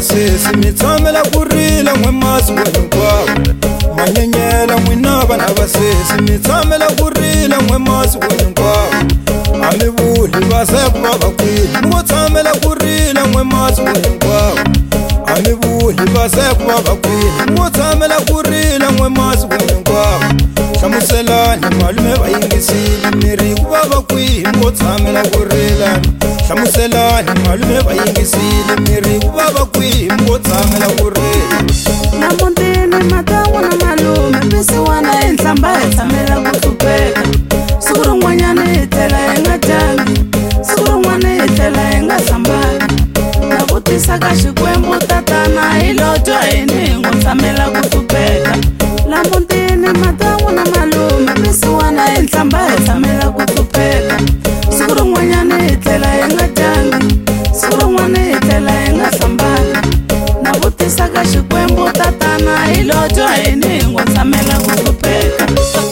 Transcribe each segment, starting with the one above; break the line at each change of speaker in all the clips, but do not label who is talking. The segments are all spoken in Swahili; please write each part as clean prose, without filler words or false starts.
vasesi mi tshamela ku rila n'wemasi wa hinkwawo manyenyela n'wina vana vasesi mi tshamela ku rila n'wemasi wa hinkwawo a mi vuli vaseku va vakwini mo tshamela ku rila n'wemasi wa hinkwawo a mi vuli vaseku va vakwini mo tshamela ku rila n'wemasi wa hinkwawo hlamuselani malume va yingisile miri ku va vakwini mo tshamela ku rila hlamuselani malume va yingisile miri ku va vakwini mo tshamela ku rila
namutini matangu na malume pisiwana hi nhlamba hi tshamela ku hlupheka siku rin'wanyana hi tlela hi nga dyangi siku rin'wana hi tlela hi nga hlambani na vutisa ka xikwembu tatana hi lotwa hini hi n'wi tshamela ku hlupheka lamutini matangu na malume pisiwana hi nhlamba hi tshamela ku hlupheka siku rin'wanyana hi tlela hi nga dyangi siku rin'wana hi tlela hi nga hlambani na vutisa ka xikwembu tatana hi lotwa hini hi n'wi tshamela ku hlupheka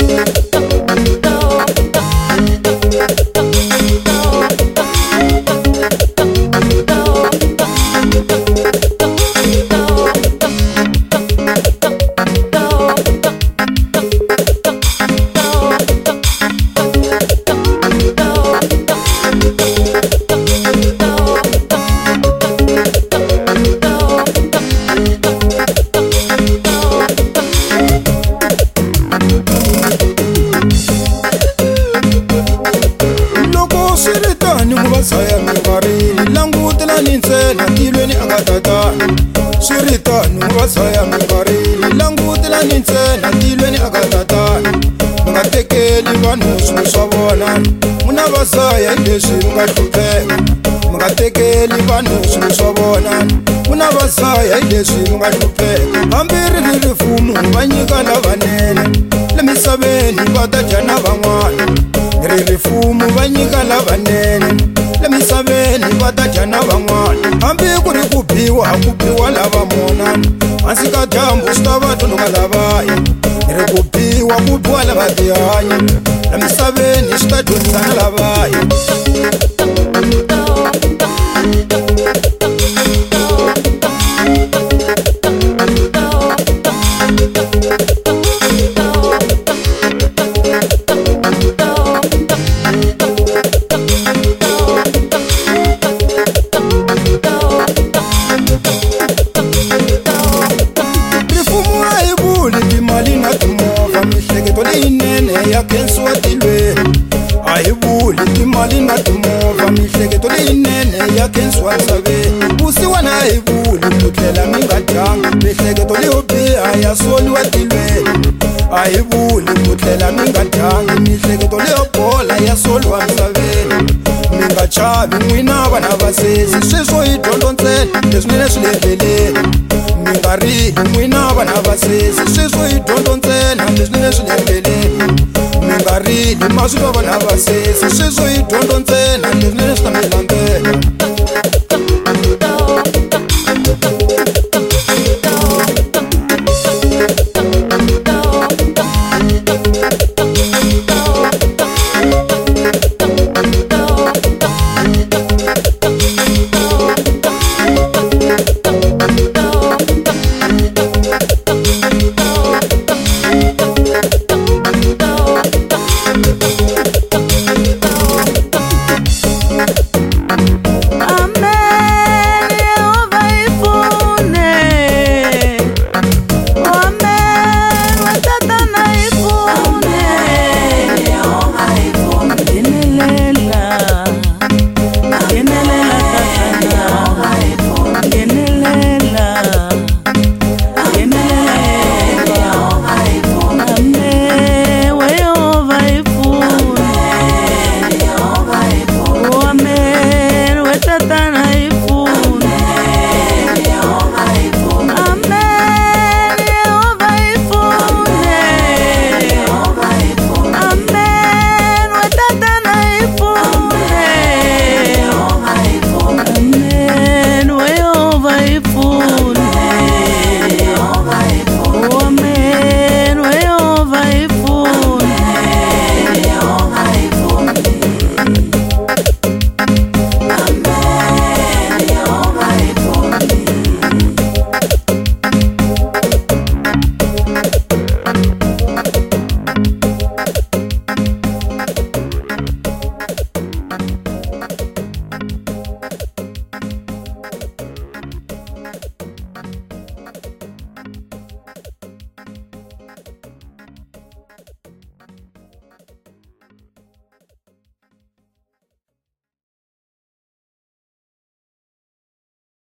saya mingarini langutelani ntsena tilweni a nga tatana swiritani va saya mingarini langutelani ntsena tilweni a nga tatana mi nga tekeli vanhu swilo swa vona n'wina va saya hi leswi mi nga hlupheka mi nga tekeli vanhu swilo swa vona n'wina va saya hi leswi mi nga hlupheka hambi ri ri rifumo va nyika lavanene le misaveni va ta dya na van'wana ri rifumo va nyika lavanene le misaveni va ta dya na van'wana hambi ku ri ku biwa ku biwa lava monana hansi ka dyambu swi ta va tlundluka lavaya ri ku biwa lava tihanya le misaveni swi ta dyondzisana lavaya ya kensuwa tilweni a hi vuli timali na timovha mihleketo leyinene ya kensuwa misaveni vusiwana a hi vuli ku tlela mi nga dyanga mihleketo leyo biha ya soliwa tilweni a hi vuli ku tlela mi nga dyanga mihleketo leyo bola ya soliwa misaveni mi nga chavi n'wina vana vasesi sweswo hi dyondzo ntsena leswinene swi le endleleni mi nga rili n'wina vana vasesi sweswo hi dyondzo ntsena leswinene swi le endleleni mi nga rili ma swi va vana vasesi sweswo hi dyondzo ntsena leswinene